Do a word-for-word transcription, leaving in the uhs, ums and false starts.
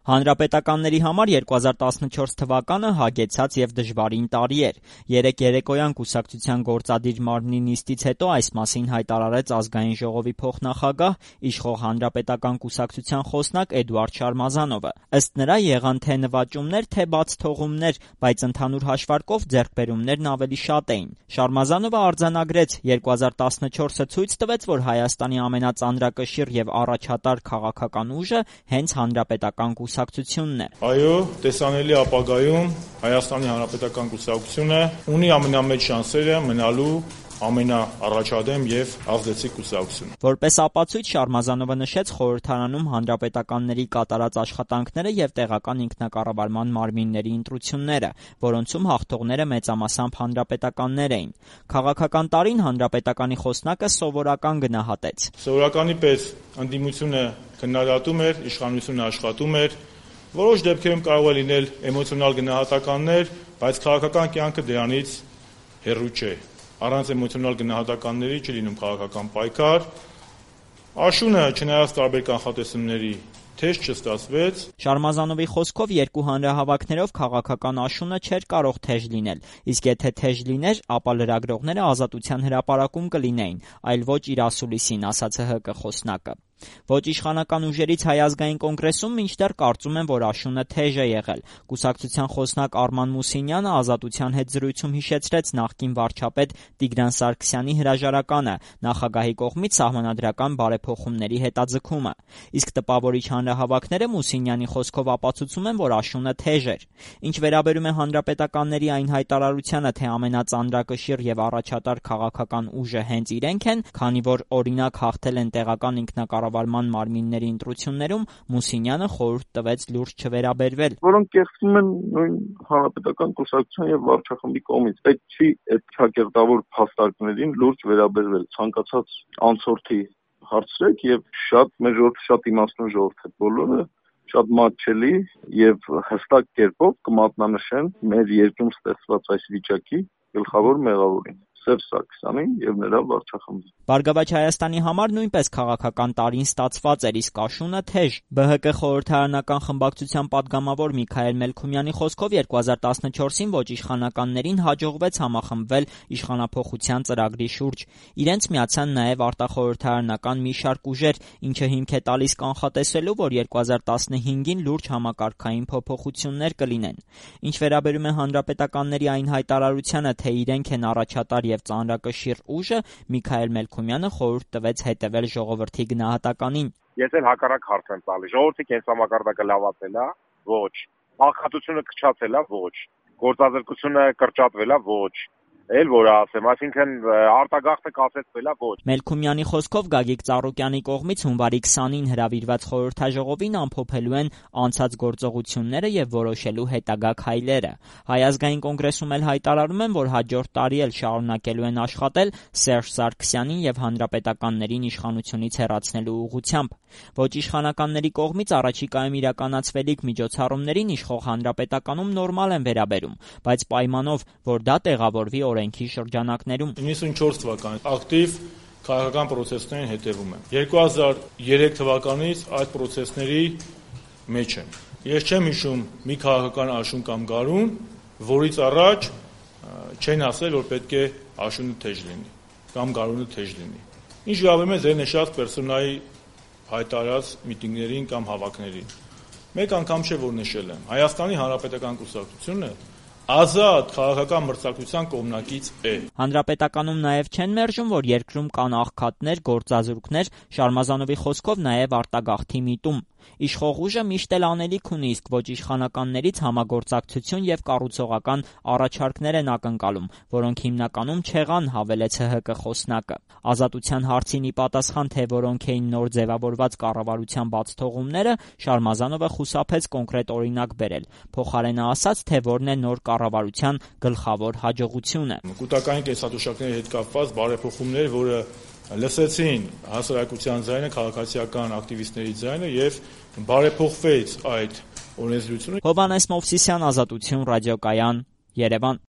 Հանրապետականների համար երկու հազար տասնչորս թվականը հագեցած և դժվարին տարի էր։ Երեկ երեկոյան կուսակցության գործադիր մարմնի նիստից հետո այս մասին հայտարարեց Ազգային ժողովի փոխնախագահ, իշխող Հանրապետական կուսակցության խոսնակ Էդուարդ Շարմազանովը։ Ըստ նրա, եղան թե նվաճումներ, թե բացթողումներ, բայց ընդհանուր հաշվարկով ձեռքբերումներն ավելի շատ էին։ Շարմազանովը արձանագրեց. երկու հազար տասնչորսը ցույց տվեց, որ Հայաստանի ամենածանրակշիռ և առաջատար քաղաքական ուժը հենց Հանրապետական կուսակցությունն է։ Այո, տեսանելի ապագայում Հայաստանի Հանրապետական կուսակցությունը ունի ամենամեծ շանսերը մնալու ամենաառաջադեմ և ազդեցիկ կուսակցությունը։ Որպես ապացույց Շարմազանովը նշեց խորհրդարանում հանրապետականների կատարած աշխատանքները և տեղական ինքնակառավարման մարմինների ընտրությունները, որոնցում հաղթողները մեծամասամբ հանրապետականներ էին։ Քաղաքական տարին Հանրապետականի խոսնակը սովորական գնահատեց. Սովորականի պես ընդդիմությունը քննադատում էր, իշխանությունը աշխատում էր։ Որոշ դեպքերում կարող է լինել էմոցիոնալ գնահատականներ, բայց քաղաքական կյանքը դրանից հեռու չէ։ Առանց էմոցիոնալ գնահատականների չի լինում քաղաքական պայքար։ Աշունը, չնայած տարբեր կանխատեսումների, թեժ չստացվեց։ Շարմազանովի խոսքով երկու հանրահավաքներով քաղաքական աշունը չէր կարող թեժ լինել, իսկ եթե թեժ լիներ, ապա լրագրողները Ազատության հրապարակում կլինեին, այլ ոչ իր ասուլիսին, ասաց ՀՀԿ խոսնակը։ Ոչ իշխանական ուժերից Հայ ազգային կոնգրեսում մինչդեռ կարծում են, որ աշունը թեժ է եղել։ Կուսակցության խոսնակ Արման Մուսինյանը Ազատության հետ զրույցում հիշեցրեց նախկին վարչապետ Տիգրան Սարգսյանի հրաժարականը, նախագահի կողմից սահմանադրական բարեփոխումների հետաձգումը։ Իսկ տպավորիչ հանրահավաքները Մուսինյանի խոսքով ապացուցում են, որ աշունը թեժ էր։ Ինչ վերաբերում է հանրապետականների այն հայտարարությանը, թե ամենածանրակշիռ և առաջատար քաղաքական ուժը հենց իրենք են, քանի որ օրինակ հաղթել են տեղական ինքնակառավարման մարմինների ընտրություններում, Մուսինյանը խորհուրդ տվեց լուրջ չվերաբերվել։ Որոնք կեղծվում են նույն հանրապետական կուսակցության և վարչախմբի կողմից, պետք չի այդ ճակերտավոր փաստարկներին լուրջ վերաբերվել։ Ցանկացած անցորդի հարցրեք եւ շատ մեր ժողովուրդը շատ իմաստուն ժողովուրդ է բոլորը, շատ մատչելի եւ հստակ կերպով կմատնանշեն մեր երկրում ստեղծված այս վիճակի գլխավոր մեղավորին՝ Սերժ Սարգսյանին եւ նրա վարչախմբին։ Բարգավաճ Հայաստանի համար նույնպես քաղաքական տարին ստացված էր, իսկ աշունը թեժ։ ԲՀԿ խորհրդարանական խմբակցության падգամավոր Միքայել Մելքումյանի խոսքով երկու հազար տասնչորսին ոչ իշխանականներին հաջողվեց համախմբվել իշխանափոխության ծրագրի շուրջ։ Իրենց միացան նաև արտախորհրդարանական մի շարք ուժեր, ինչը հիմք է տալիս կանխատեսելու, որ երկու հազար տասնհինգին լուրջ համակարգային փոփոխություններ կլինեն։ Ինչ վերաբերում է հանրապետականների այն հայտարարությանը, թե իրենք են առաջատար և ծանրակշիռ ուժը, Միքայել Մելքումյանը խորհուրդ տվեց հետևել ժողովրդի գնահատականին։ Ես էլ հակառակ հարց եմ տալիս. ժողովրդի կենսամակարդակը լավացել է, ոչ, աղքատությունը կչացել է, ոչ, գործազրկությունը կրճատվել է, ոչ, էլ որ ասեմ, այսինքն արտագաղթը կասեցվել է, ոչ։ Մելքումյանի խոսքով Գագիկ Ծառուկյանի կողմից հունվարի քսանին հրավիրված խորհրդաժողովին ամփոփելու են անցած գործողությունները և որոշելու հետագա քայլերը։ Հայ ազգային կոնգրեսում էլ հայտարարում են, որ հաջորդ տարի էլ շարունակելու են աշխատել Սերժ Սարգսյանին և հանրապետականներին իշխանությունից հեռացնելու ուղղությամբ։ Ոչ իշխանականների կողմից առաջիկայում իրականացվելիք միջոցառումներին իշխող Հանրապետականում նորմալ են վերաբերում, բայց պայմանով, որ դա տեղավորվի օրենքի շրջանակներում։ իննսունչորս թվականից ակտիվ քաղաքական պրոցեսներին հետևում եմ։ երկու հազար երեք թվականից այդ պրոցեսների մեջ եմ։ Ես չեմ հիշում մի քաղաքական աշուն կամ գարուն, որից առաջ չեն ասել, որ պետք է աշունը թեժ լինի կամ գարունը թեժ լինի։ Ինչ վերաբերում է ձեր նշած պերսոնայի հայտարարած միտինգներին կամ հավաքներին։ Մեկ անգամ չէ, որ նշել եմ։ Հայաստանի Հանրապետական կուսակցությունը ազատ քաղաքական մրցակցության կողմնակից է։ Հանրապետականում նաև չեն մերժում, որ երկրում կան աղքատներ, գործազուրկներ, Շարմազանովի խոսքով նաև արտագաղթի միտում։ Իշխող ուժը միշտ էլ անելիք ունի, իսկ ոչ իշխանականներից համագործակցություն և կառուցողական առաջարկներ են ակնկալում, որոնք հիմնականում չեղան, հավելեց ՀՀԿ խոսնակը։ Ազատության հարցին ի պատասխան, թե որոնք էին նոր ձևավորված կառավարության բացթողումները, Շարմազանովը խուսափեց կոնկրետ օրինակ բերել։ Փոխարենը ասաց, թե որն է նոր կառավարության գլխավոր հաջողությունը։ Կൂട്ടակային կենսաթոշակների հետ կապված բարեփոխումներ, որը լսեցին հասարակության ձայնը, քաղաքացիական ակտիվիստների ձայնը եւ բարեփոխվեց այդ օրենսդրությունը։ Հովհաննես Մովսիսյան, Ազատություն ռադիոկայան, Երևան։